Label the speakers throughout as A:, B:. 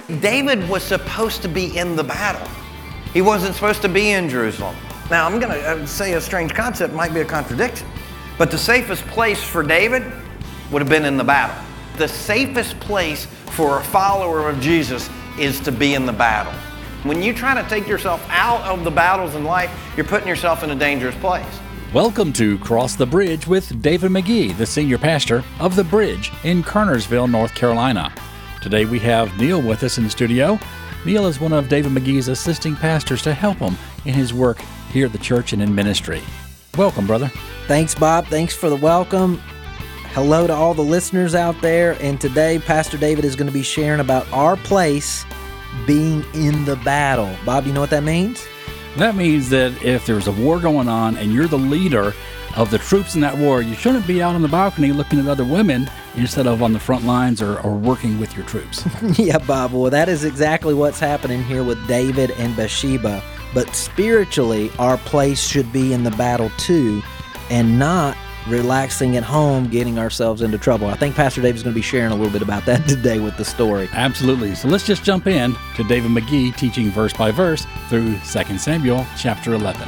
A: David was supposed to be in the battle. He wasn't supposed to be in Jerusalem. Now, I'm going to say a strange concept, might be a contradiction, but the safest place for David would have been in the battle. The safest place for a follower of Jesus is to be in the battle. When you try to take yourself out of the battles in life, you're putting yourself in a dangerous place.
B: Welcome to Cross the Bridge with David McGee, the senior pastor of The Bridge in Kernersville, North Carolina. Today we have Neil with us in the studio. Neil is one of David McGee's assisting pastors to help him in his work here at the church and in ministry. Welcome, brother.
C: Thanks, Bob. Thanks for the welcome. Hello to all the listeners out there. And today, Pastor David is going to be sharing about our place being in the battle. Bob, you know what that means?
B: That means that if there's a war going on and you're the leader of the troops in that war, you shouldn't be out on the balcony looking at other women instead of on the front lines or working with your troops.
C: Yeah, Bob. Well, that is exactly what's happening here with David and Bathsheba. But spiritually, our place should be in the battle too, and not relaxing at home, getting ourselves into trouble. I think Pastor David's going to be sharing a little bit about that today with the story.
B: Absolutely. So let's just jump in to David McGee teaching verse by verse through 2 Samuel chapter 11.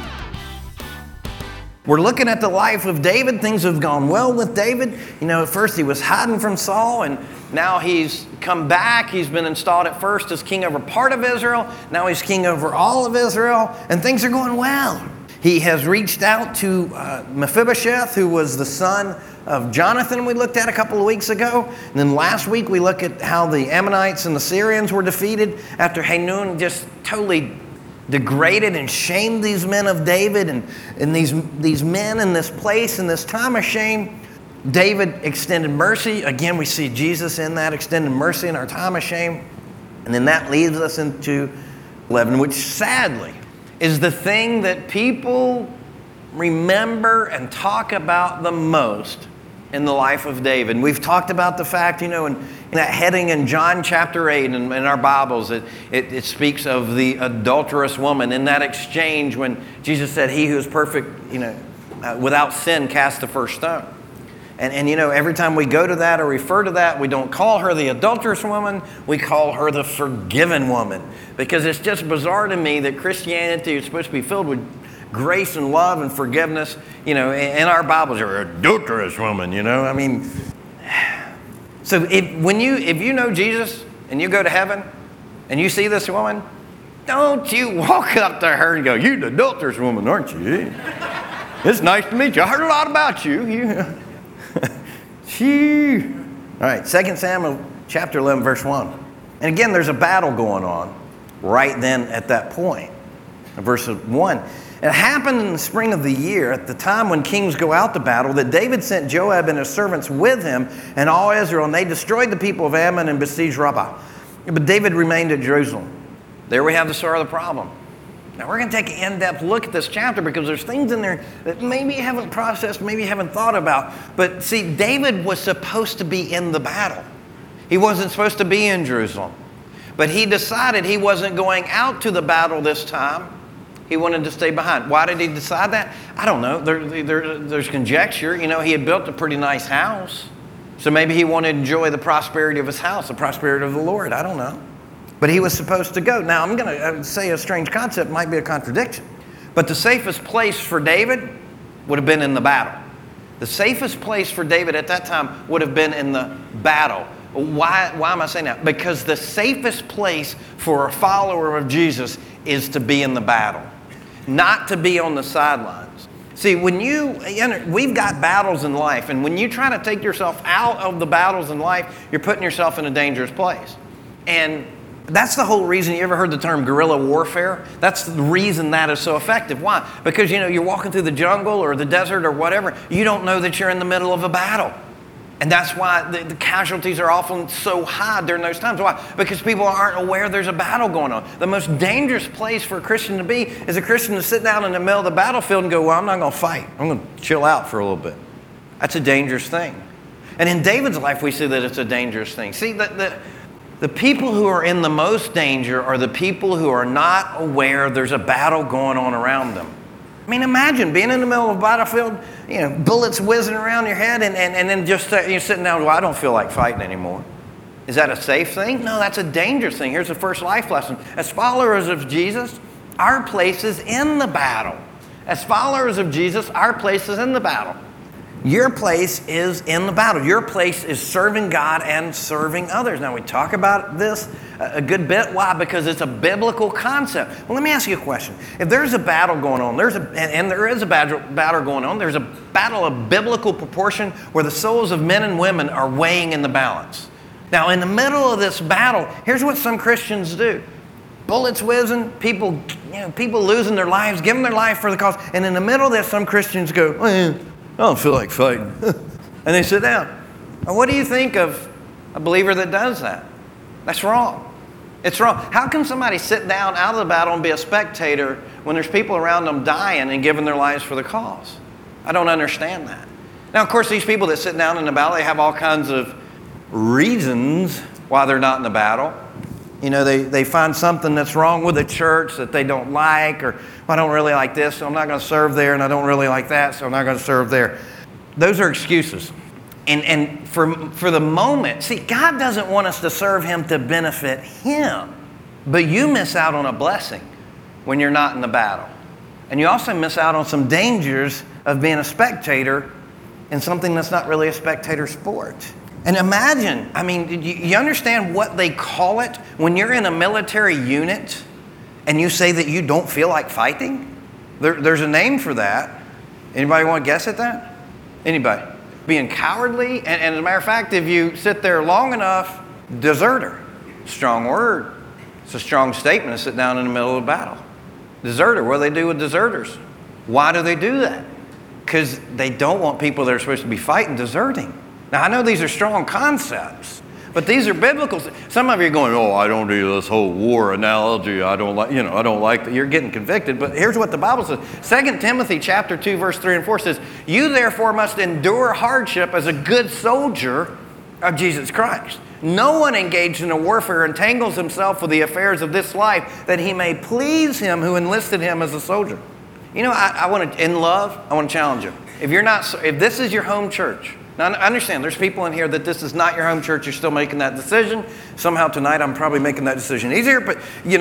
A: We're looking at the life of David. Things have gone well with David. You know, at first he was hiding from Saul, and now he's come back. He's been installed at first as king over part of Israel. Now he's king over all of Israel, and things are going well. He has reached out to Mephibosheth, who was the son of Jonathan we looked at a couple of weeks ago. And then last week we looked at how the Ammonites and the Syrians were defeated after Hanun just totally degraded and shamed these men of David and these men in this place, in this time of shame. David extended mercy. Again, we see Jesus in that, extended mercy in our time of shame. And then that leads us into 11, which sadly is the thing that people remember and talk about the most in the life of David. And we've talked about the fact, in that heading in John chapter 8 in our Bibles, it speaks of the adulterous woman in that exchange when Jesus said, "He who is perfect, without sin, cast the first stone." And every time we go to that or refer to that, we don't call her the adulterous woman, we call her the forgiven woman. Because it's just bizarre to me that Christianity is supposed to be filled with grace and love and forgiveness. In our Bibles, you're an adulterous woman, So if you know Jesus and you go to heaven and you see this woman, don't you walk up to her and go, "You're the adulterous woman, aren't you? It's nice to meet you. I heard a lot about you." All right, 2 Samuel chapter 11, verse 1. And again, there's a battle going on right then at that point. Verse 1. It happened in the spring of the year, at the time when kings go out to battle, that David sent Joab and his servants with him and all Israel, and they destroyed the people of Ammon and besieged Rabbah. But David remained at Jerusalem. There we have the start of the problem. Now we're going to take an in-depth look at this chapter because there's things in there that maybe you haven't processed, maybe you haven't thought about. But see, David was supposed to be in the battle. He wasn't supposed to be in Jerusalem. But he decided he wasn't going out to the battle this time. He wanted to stay behind. Why did he decide that? I don't know. There's conjecture. He had built a pretty nice house. So maybe he wanted to enjoy the prosperity of his house, the prosperity of the Lord. I don't know. But he was supposed to go. Now, I'm going to say a strange concept, might be a contradiction. But the safest place for David would have been in the battle. The safest place for David at that time would have been in the battle. Why am I saying that? Because the safest place for a follower of Jesus is to be in the battle, not to be on the sidelines. See, we've got battles in life, and when you try to take yourself out of the battles in life, you're putting yourself in a dangerous place. And that's the whole reason. You ever heard the term guerrilla warfare? That's the reason that is so effective. Why? Because, you're walking through the jungle or the desert or whatever. You don't know that you're in the middle of a battle. And that's why the casualties are often so high during those times. Why? Because people aren't aware there's a battle going on. The most dangerous place for a Christian to be is a Christian to sit down in the middle of the battlefield and go, "Well, I'm not going to fight. I'm going to chill out for a little bit." That's a dangerous thing. And in David's life, we see that it's a dangerous thing. See, the people who are in the most danger are the people who are not aware there's a battle going on around them. I mean, imagine being in the middle of a battlefield, bullets whizzing around your head, and then just you're sitting down, "Well, I don't feel like fighting anymore." Is that a safe thing? No, that's a dangerous thing. Here's the first life lesson. As followers of Jesus, our place is in the battle. As followers of Jesus, our place is in the battle. Your place is in the battle. Your place is serving God and serving others. Now, we talk about this a good bit. Why? Because it's a biblical concept. Well, let me ask you a question. If there's a battle going on, there is a battle going on, there's a battle of biblical proportion where the souls of men and women are weighing in the balance. Now, in the middle of this battle, here's what some Christians do. Bullets whizzing, people losing their lives, giving their life for the cause. And in the middle of this, some Christians go, I don't feel like fighting. And they sit down. Now, what do you think of a believer that does that? That's wrong. It's wrong. How can somebody sit down out of the battle and be a spectator when there's people around them dying and giving their lives for the cause? I don't understand that. Now, of course, these people that sit down in the battle, they have all kinds of reasons why they're not in the battle. You know, they find something that's wrong with the church that they don't like, or I don't really like this, so I'm not going to serve there, and I don't really like that, so I'm not going to serve there. Those are excuses. And for the moment, see, God doesn't want us to serve Him to benefit Him, but you miss out on a blessing when you're not in the battle. And you also miss out on some dangers of being a spectator in something that's not really a spectator sport. And imagine, I mean, you understand what they call it when you're in a military unit and you say that you don't feel like fighting? There's a name for that. Anybody want to guess at that? Anybody? Being cowardly? And as a matter of fact, if you sit there long enough, deserter. Strong word. It's a strong statement to sit down in the middle of a battle. Deserter, what do they do with deserters? Why do they do that? Because they don't want people that are supposed to be fighting deserting. Now, I know these are strong concepts, but these are biblical. Some of you are going, I don't do this whole war analogy. I don't like that. You're getting convicted. But here's what the Bible says. 2 Timothy chapter 2, verse 3 and 4 says, you therefore must endure hardship as a good soldier of Jesus Christ. No one engaged in a warfare entangles himself with the affairs of this life that he may please him who enlisted him as a soldier. You know, I want to, in love, I want to challenge you. If this is your home church, now, I understand there's people in here that this is not your home church. You're still making that decision. Somehow tonight I'm probably making that decision easier. But,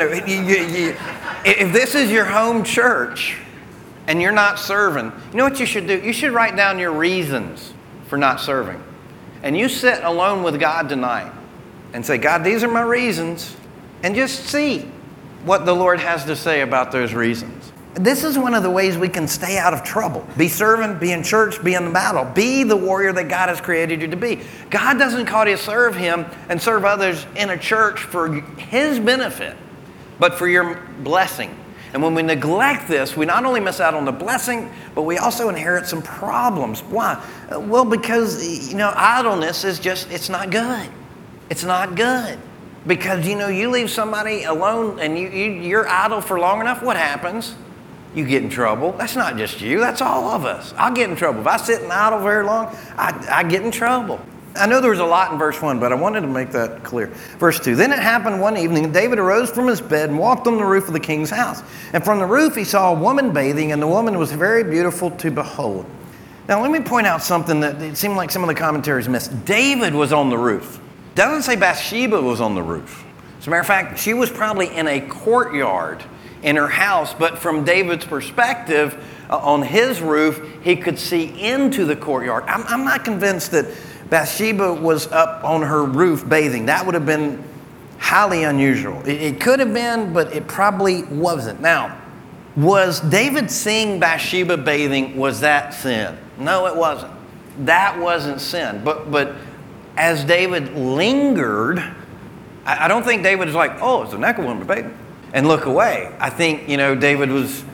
A: if this is your home church and you're not serving, you know what you should do? You should write down your reasons for not serving. And you sit alone with God tonight and say, God, these are my reasons. And just see what the Lord has to say about those reasons. This is one of the ways we can stay out of trouble. Be serving, be in church, be in the battle. Be the warrior that God has created you to be. God doesn't call you to serve Him and serve others in a church for His benefit, but for your blessing. And when we neglect this, we not only miss out on the blessing, but we also inherit some problems. Why? Well, because, idleness is it's not good. It's not good. Because, you leave somebody alone and you're idle for long enough, what happens? You get in trouble. That's not just you. That's all of us. I'll get in trouble. If I sit and idle very long, I get in trouble. I know there was a lot in verse 1, but I wanted to make that clear. Verse 2, then it happened one evening, David arose from his bed and walked on the roof of the king's house. And from the roof he saw a woman bathing, and the woman was very beautiful to behold. Now let me point out something that it seemed like some of the commentaries missed. David was on the roof. It doesn't say Bathsheba was on the roof. As a matter of fact, she was probably in a courtyard in her house, but from David's perspective, on his roof, he could see into the courtyard. I'm not convinced that Bathsheba was up on her roof bathing. That would have been highly unusual. It could have been, but it probably wasn't. Now, was David seeing Bathsheba bathing, was that sin? No, it wasn't. That wasn't sin. But as David lingered, I don't think David was like, it's a naked woman bathing, and look away. I think, David was,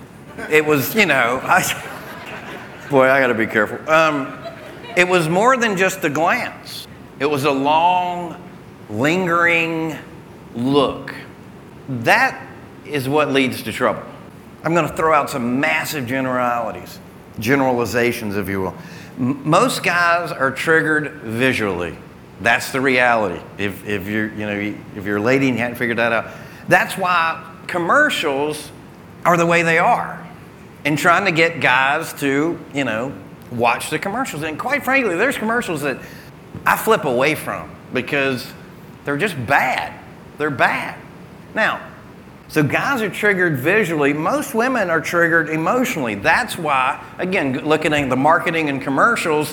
A: boy, I got to be careful. It was more than just a glance. It was a long, lingering look. That is what leads to trouble. I'm going to throw out some massive generalizations, if you will. Most guys are triggered visually. That's the reality. If you're a lady and you hadn't figured that out. That's why commercials are the way they are, and trying to get guys to, watch the commercials. And quite frankly, there's commercials that I flip away from because They're just bad. They're bad. Now, so guys are triggered visually. Most women are triggered emotionally. That's why, again, looking at the marketing and commercials,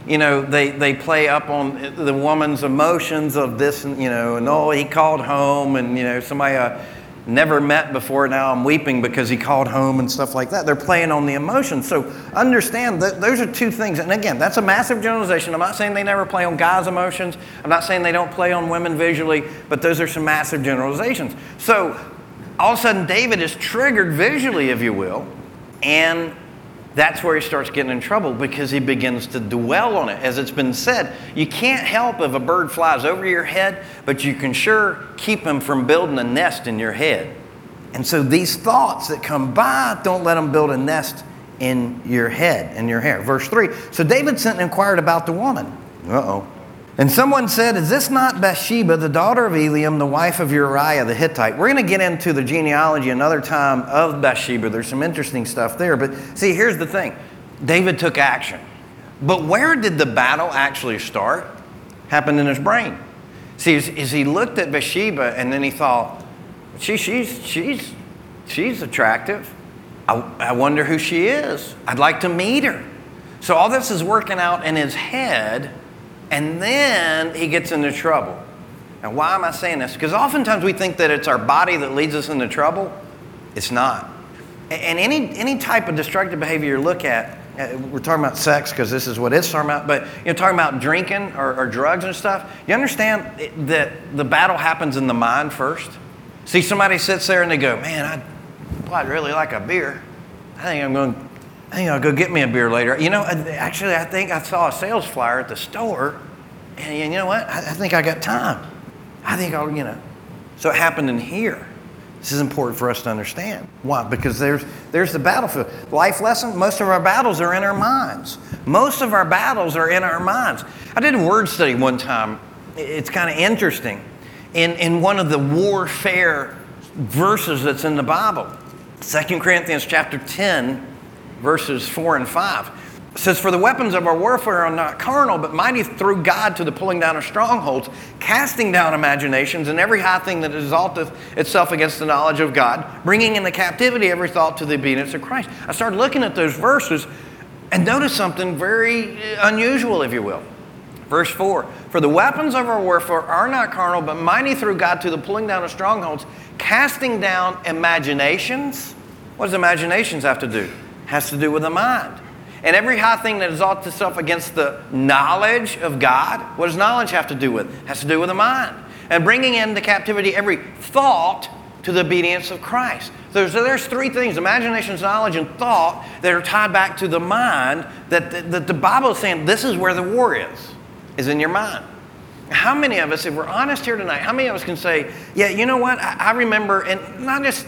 A: they play up on the woman's emotions of this, and oh, he called home, and somebody I never met before, now I'm weeping because he called home and stuff like that. They're playing on the emotions. So understand that those are two things. And again, that's a massive generalization. I'm not saying they never play on guys' emotions. I'm not saying they don't play on women visually, but those are some massive generalizations. So all of a sudden, David is triggered visually, if you will, and that's where he starts getting in trouble because he begins to dwell on it. As it's been said, you can't help if a bird flies over your head, but you can sure keep him from building a nest in your head. And so these thoughts that come by, don't let them build a nest in your head, in your hair. Verse 3, so David sent and inquired about the woman. Uh-oh. And someone said, is this not Bathsheba, the daughter of Eliam, the wife of Uriah the Hittite? We're going to get into the genealogy another time of Bathsheba. There's some interesting stuff there. But see, here's the thing. David took action. But where did the battle actually start? Happened in his brain. See, as he looked at Bathsheba and then he thought, she's attractive. I wonder who she is. I'd like to meet her. So all this is working out in his head. And then he gets into trouble. Now, why am I saying this? Because oftentimes we think that it's our body that leads us into trouble. It's not. And any type of destructive behavior you look at, we're talking about sex because this is what it's talking about, but talking about drinking or drugs and stuff, you understand that the battle happens in the mind first? See, somebody sits there and they go, man, I'd really like a beer. I think I'll go get me a beer later. Actually, I think I saw a sales flyer at the store, and you know what? I think I got time. I think I'll, So it happened in here. This is important for us to understand. Why? Because there's the battlefield. Life lesson, most of our battles are in our minds. Most of our battles are in our minds. I did a word study one time. It's kind of interesting. In one of the warfare verses that's in the Bible, 2 Corinthians chapter 10, verses 4 and 5. It says, for the weapons of our warfare are not carnal, but mighty through God to the pulling down of strongholds, casting down imaginations and every high thing that exalteth itself against the knowledge of God, bringing into captivity every thought to the obedience of Christ. I started looking at those verses and noticed something very unusual, if you will. Verse 4, for the weapons of our warfare are not carnal, but mighty through God to the pulling down of strongholds, casting down imaginations. What does imaginations have to do? Has to do with the mind. And every high thing that exalts itself against the knowledge of God, what does knowledge have to do with? Has to do with the mind. And bringing into captivity every thought to the obedience of Christ. There's three things, imaginations, knowledge, and thought, that are tied back to the mind, that the Bible is saying this is where the war is in your mind. How many of us, if we're honest here tonight, how many of us can say, yeah, you know what, I remember, and not just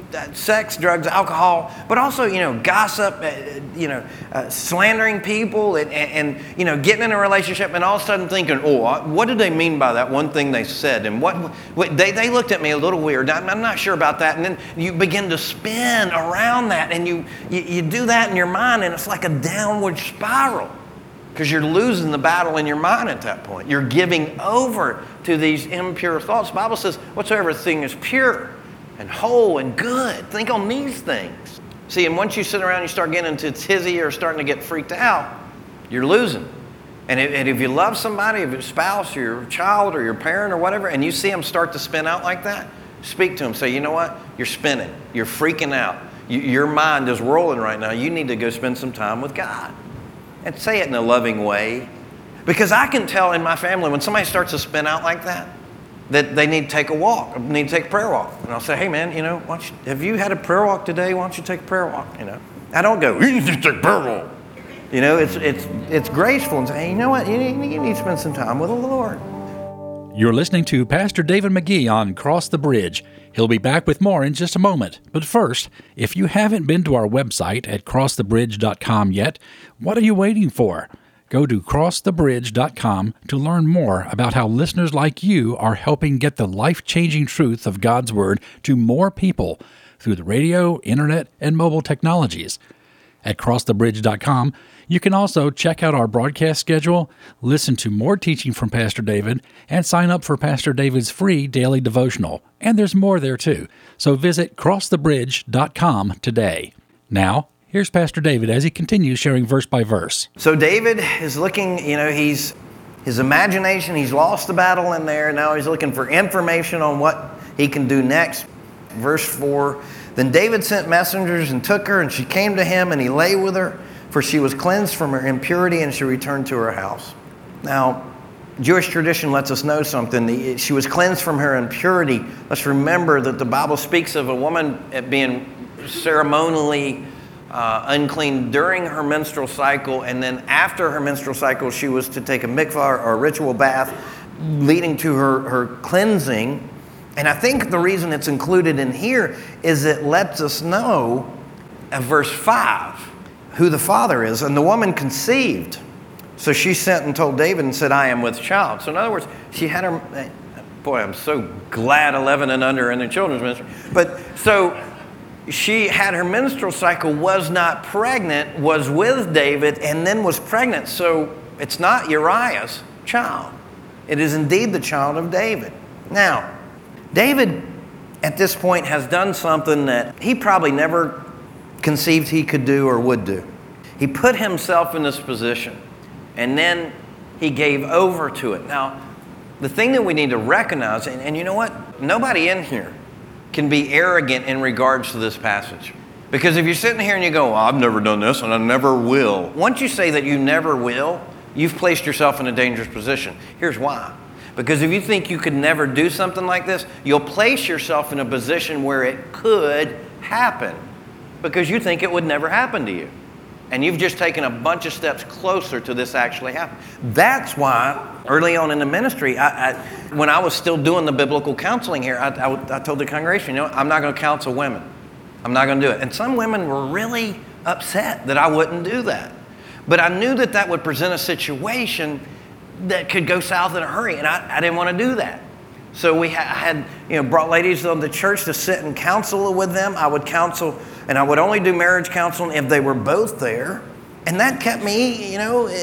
A: sex, drugs, alcohol, but also, gossip, slandering people, and getting in a relationship and all of a sudden thinking, oh, what did they mean by that one thing they said? And what they looked at me a little weird. I'm not sure about that. And then you begin to spin around that, and you do that in your mind, and it's like a downward spiral. Because you're losing the battle in your mind at that point. You're giving over to these impure thoughts. The Bible says, whatsoever thing is pure and whole and good, think on these things. See, and once you sit around and you start getting into tizzy or starting to get freaked out, you're losing. And if you love somebody, if it's a spouse or your child or your parent or whatever, and you see them start to spin out like that, speak to them. Say, you know what? You're spinning. You're freaking out. Your mind is rolling right now. You need to go spend some time with God. And say it in a loving way. Because I can tell in my family when somebody starts to spin out like that they need to take a walk, need to take a prayer walk. And I'll say, hey man, have you had a prayer walk today? Why don't you take a prayer walk? I don't go, you need to take a prayer walk. It's graceful and say, hey, you know what? You need to spend some time with the Lord.
B: You're listening to Pastor David McGee on Cross the Bridge. He'll be back with more in just a moment. But first, if you haven't been to our website at crossthebridge.com yet, what are you waiting for? Go to crossthebridge.com to learn more about how listeners like you are helping get the life-changing truth of God's Word to more people through the radio, internet, and mobile technologies. at crossthebridge.com. You can also check out our broadcast schedule, listen to more teaching from Pastor David, and sign up for Pastor David's free daily devotional. And there's more there too. So visit crossthebridge.com today. Now, here's Pastor David as he continues sharing verse by verse.
A: So David is looking, his imagination, he's lost the battle in there. Now he's looking for information on what he can do next. Verse 4, then David sent messengers and took her, and she came to him, and he lay with her, for she was cleansed from her impurity, and she returned to her house. Now, Jewish tradition lets us know something. She was cleansed from her impurity. Let's remember that the Bible speaks of a woman being ceremonially unclean during her menstrual cycle, and then after her menstrual cycle, she was to take a mikvah or a ritual bath, leading to her cleansing. And I think the reason it's included in here is it lets us know, at verse 5, who the father is. And the woman conceived. So she sent and told David and said, I am with child. So in other words, she had her, boy, I'm so glad 11 and under in the children's ministry. But so she had her menstrual cycle, was not pregnant, was with David, and then was pregnant. So it's not Uriah's child. It is indeed the child of David. Now, David, at this point, has done something that he probably never conceived he could do or would do. He put himself in this position, and then he gave over to it. Now, the thing that we need to recognize, and you know what? Nobody in here can be arrogant in regards to this passage. Because if you're sitting here and you go, well, I've never done this and I never will. Once you say that you never will, you've placed yourself in a dangerous position. Here's why. Because if you think you could never do something like this, you'll place yourself in a position where it could happen because you think it would never happen to you. And you've just taken a bunch of steps closer to this actually happening. That's why early on in the ministry, when I was still doing the biblical counseling here, I told the congregation, I'm not going to counsel women. I'm not going to do it. And some women were really upset that I wouldn't do that. But I knew that that would present a situation that could go south in a hurry, and I didn't want to do that. So we had brought ladies on the church to sit and counsel with them. I would counsel, and I would only do marriage counseling if they were both there, and that kept me,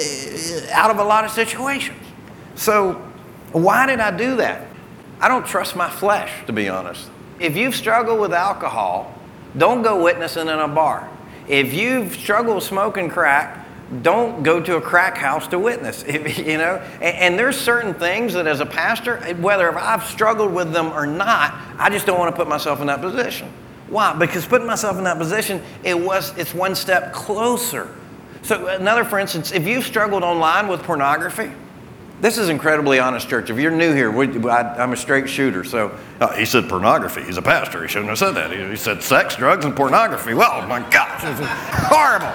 A: out of a lot of situations. So why did I do that? I don't trust my flesh, to be honest. If you've struggled with alcohol, don't go witnessing in a bar. If you've struggled with smoking crack, don't go to a crack house to witness, And there's certain things that as a pastor, whether I've struggled with them or not, I just don't want to put myself in that position. Why? Because putting myself in that position, it's one step closer. So for instance, if you've struggled online with pornography, this is incredibly honest, church. If you're new here, I'm a straight shooter. So he said pornography. He's a pastor. He shouldn't have said that. He said sex, drugs, and pornography. Well, my gosh, this is horrible.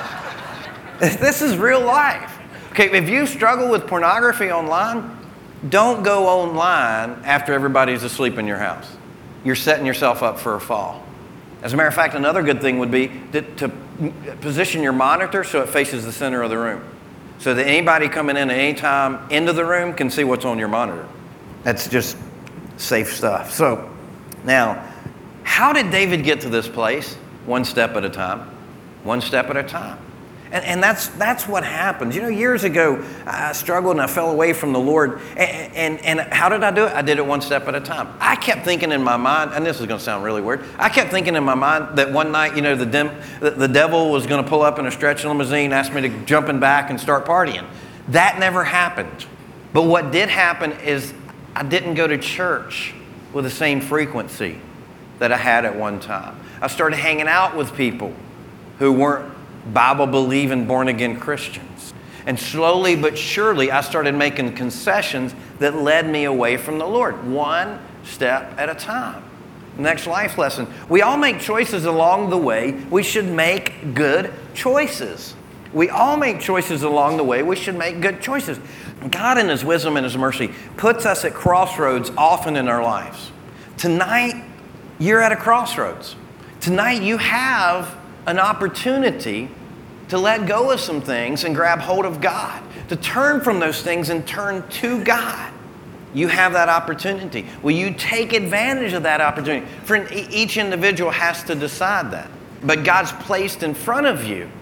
A: This is real life. Okay, if you struggle with pornography online, don't go online after everybody's asleep in your house. You're setting yourself up for a fall. As a matter of fact, another good thing would be to position your monitor so it faces the center of the room, so that anybody coming in at any time into the room can see what's on your monitor. That's just safe stuff. So now, how did David get to this place? One step at a time. One step at a time. And that's what happens. Years ago, I struggled and I fell away from the Lord. And how did I do it? I did it one step at a time. I kept thinking in my mind, and this is going to sound really weird, I kept thinking in my mind that one night, the devil was going to pull up in a stretch limousine, ask me to jump in back and start partying. That never happened. But what did happen is I didn't go to church with the same frequency that I had at one time. I started hanging out with people who weren't Bible-believing, born-again Christians. And slowly but surely, I started making concessions that led me away from the Lord, one step at a time. Next life lesson. We all make choices along the way. We should make good choices. We all make choices along the way. We should make good choices. God, in His wisdom and His mercy, puts us at crossroads often in our lives. Tonight, you're at a crossroads. Tonight, you have an opportunity to let go of some things and grab hold of God, to turn from those things and turn to God. You have that opportunity. Will you take advantage of that opportunity? Friend, each individual has to decide that. But God's placed in front of you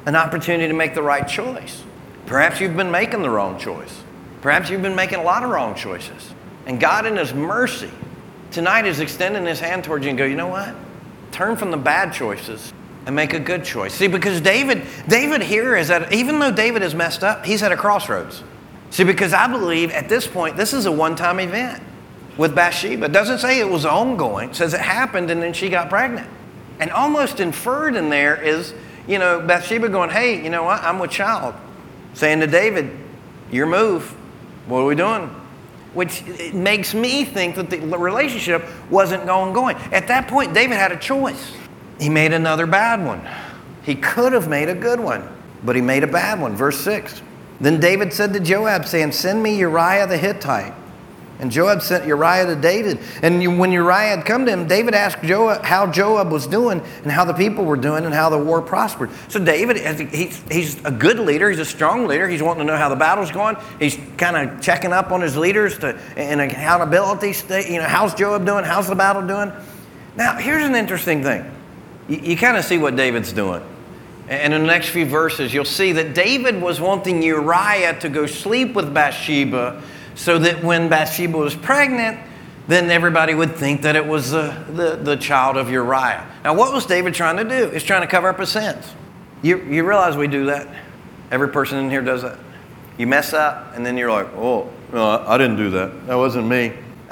A: an opportunity to make the right choice. Perhaps you've been making the wrong choice. Perhaps you've been making a lot of wrong choices. And God in His mercy tonight is extending His hand towards you and go, you know what? Turn from the bad choices and make a good choice. See, because David here is at, even though David is messed up, he's at a crossroads. See, because I believe at this point, this is a one-time event with Bathsheba. It doesn't say it was ongoing. It says it happened and then she got pregnant. And almost inferred in there is, Bathsheba going, hey, you know what? I'm with child. Saying to David, your move. What are we doing? Which it makes me think that the relationship wasn't ongoing. At that point, David had a choice. He made another bad one. He could have made a good one, but he made a bad one. Verse 6. Then David said to Joab, saying, send me Uriah the Hittite. And Joab sent Uriah to David. And when Uriah had come to him, David asked Joab how Joab was doing and how the people were doing and how the war prospered. So David, he's a good leader. He's a strong leader. He's wanting to know how the battle's going. He's kind of checking up on his leaders and accountability. How's Joab doing? How's the battle doing? Now, here's an interesting thing. You kind of see what David's doing. And in the next few verses, you'll see that David was wanting Uriah to go sleep with Bathsheba so that when Bathsheba was pregnant, then everybody would think that it was the child of Uriah. Now, what was David trying to do? He's trying to cover up his sins. You realize we do that? Every person in here does that. You mess up, and then you're like, oh, no, I didn't do that. That wasn't me.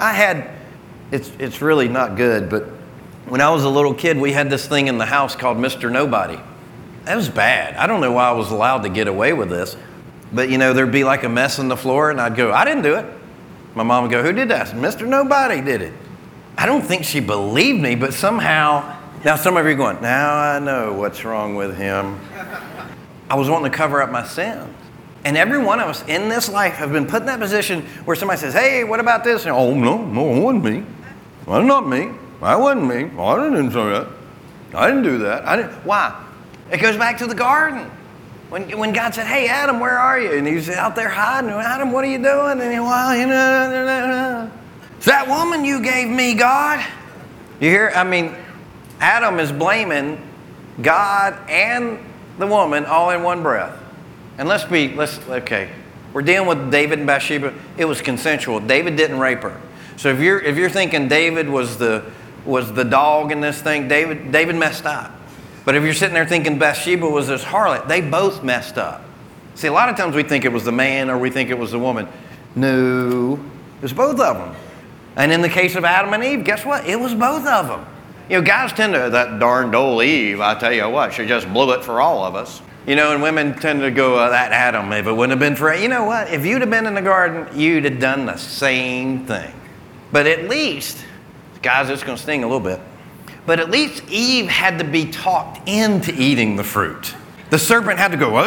A: It's really not good, but when I was a little kid, we had this thing in the house called Mr. Nobody. That was bad. I don't know why I was allowed to get away with this. But, there'd be like a mess on the floor, and I'd go, I didn't do it. My mom would go, who did that? Mr. Nobody did it. I don't think she believed me, but somehow, now some of you are going, now I know what's wrong with him. I was wanting to cover up my sins. And every one of us in this life have been put in that position where somebody says, hey, what about this? And, oh, no, it wasn't me. Well, not me. That wasn't me. Oh, I didn't do that. I didn't do that. Why? It goes back to the garden. When God said, hey, Adam, where are you? And he's out there hiding. Adam, what are you doing? And he, well, it's that woman you gave me, God. You hear? Adam is blaming God and the woman all in one breath. And okay. We're dealing with David and Bathsheba. It was consensual. David didn't rape her. So if you're thinking David was the dog in this thing, David messed up. But if you're sitting there thinking Bathsheba was this harlot, they both messed up. See, a lot of times we think it was the man or we think it was the woman. No, it was both of them. And in the case of Adam and Eve, guess what? It was both of them. Guys tend to, that darned old Eve, I tell you what, she just blew it for all of us. And women tend to go, that Adam, if it wouldn't have been for, you know what? If you'd have been in the garden, you'd have done the same thing. But at least, guys, it's going to sting a little bit. But at least Eve had to be talked into eating the fruit. The serpent had to go,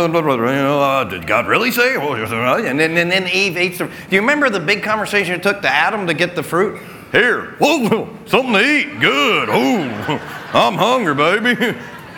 A: did God really say? And then Eve eats the fruit. Do you remember the big conversation it took to Adam to get the fruit? Here, whoa, something to eat, good. Oh, I'm hungry, baby.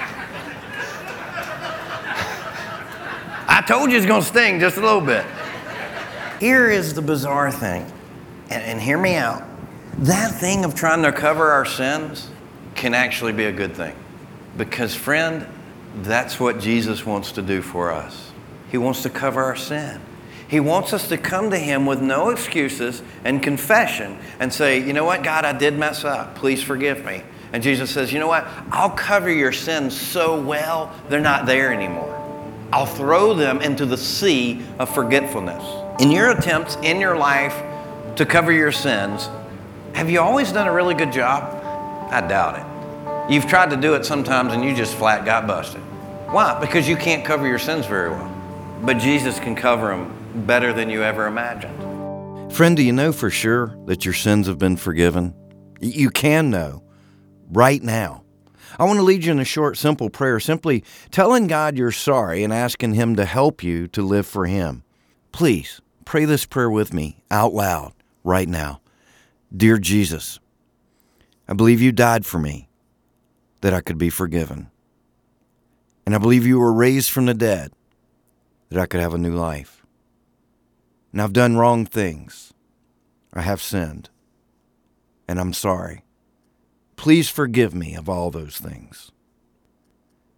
A: I told you it's going to sting just a little bit. Here is the bizarre thing, and hear me out. That thing of trying to cover our sins can actually be a good thing. Because, friend, that's what Jesus wants to do for us. He wants to cover our sin. He wants us to come to Him with no excuses and confession and say, you know what, God, I did mess up. Please forgive me. And Jesus says, you know what, I'll cover your sins so well, they're not there anymore. I'll throw them into the sea of forgetfulness. In your attempts in your life to cover your sins, have you always done a really good job? I doubt it. You've tried to do it sometimes and you just flat got busted. Why? Because you can't cover your sins very well. But Jesus can cover them better than you ever imagined. Friend, do you know for sure that your sins have been forgiven? You can know right now. I want to lead you in a short, simple prayer, simply telling God you're sorry and asking Him to help you to live for Him. Please pray this prayer with me out loud right now. Dear Jesus, I believe you died for me that I could be forgiven. And I believe you were raised from the dead that I could have a new life. And I've done wrong things. I have sinned. And I'm sorry. Please forgive me of all those things.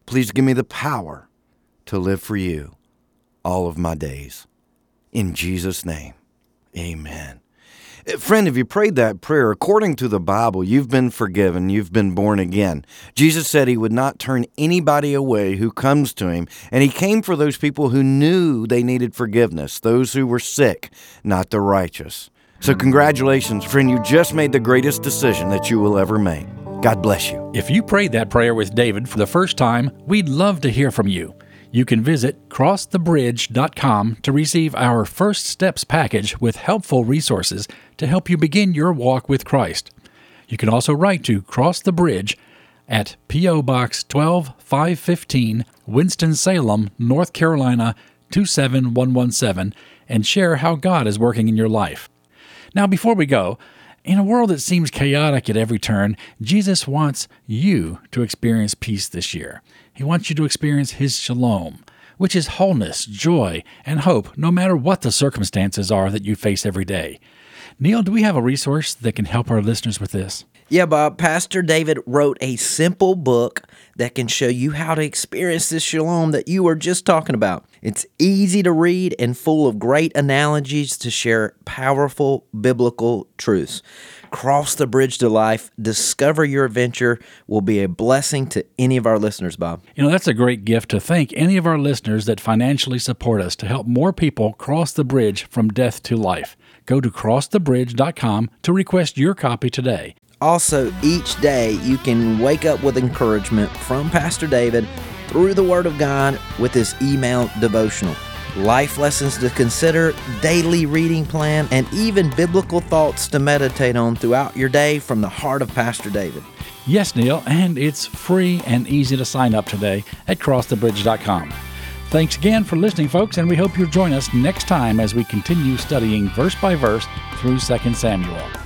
D: Please give me the power to live for you all of my days. In Jesus' name, amen. Friend, if you prayed that prayer, according to the Bible, you've been forgiven, you've been born again. Jesus said he would not turn anybody away who comes to him, and he came for those people who knew they needed forgiveness, those who were sick, not the righteous. So congratulations, friend, you just made the greatest decision that you will ever make. God bless you.
B: If you prayed that prayer with David for the first time, we'd love to hear from you. You can visit crossthebridge.com to receive our First Steps package with helpful resources to help you begin your walk with Christ. You can also write to Cross the Bridge at P.O. Box 12515, Winston-Salem, North Carolina 27117, and share how God is working in your life. Now, before we go, in a world that seems chaotic at every turn, Jesus wants you to experience peace this year. He wants you to experience His shalom, which is wholeness, joy, and hope, no matter what the circumstances are that you face every day. Neil, do we have a resource that can help our listeners with this?
C: Yeah, Bob. Pastor David wrote a simple book that can show you how to experience this shalom that you were just talking about. It's easy to read and full of great analogies to share powerful biblical truths. Cross the Bridge to Life. Discover your adventure will be a blessing to any of our listeners, Bob.
B: You know, that's a great gift to thank any of our listeners that financially support us to help more people cross the bridge from death to life. Go to crossthebridge.com to request your copy today.
C: Also, each day you can wake up with encouragement from Pastor David through the Word of God with his email devotional. Life lessons to consider, daily reading plan, and even biblical thoughts to meditate on throughout your day from the heart of Pastor David.
B: Yes, Neil, and it's free and easy to sign up today at crossthebridge.com. Thanks again for listening, folks, and we hope you'll join us next time as we continue studying verse by verse through 2 Samuel.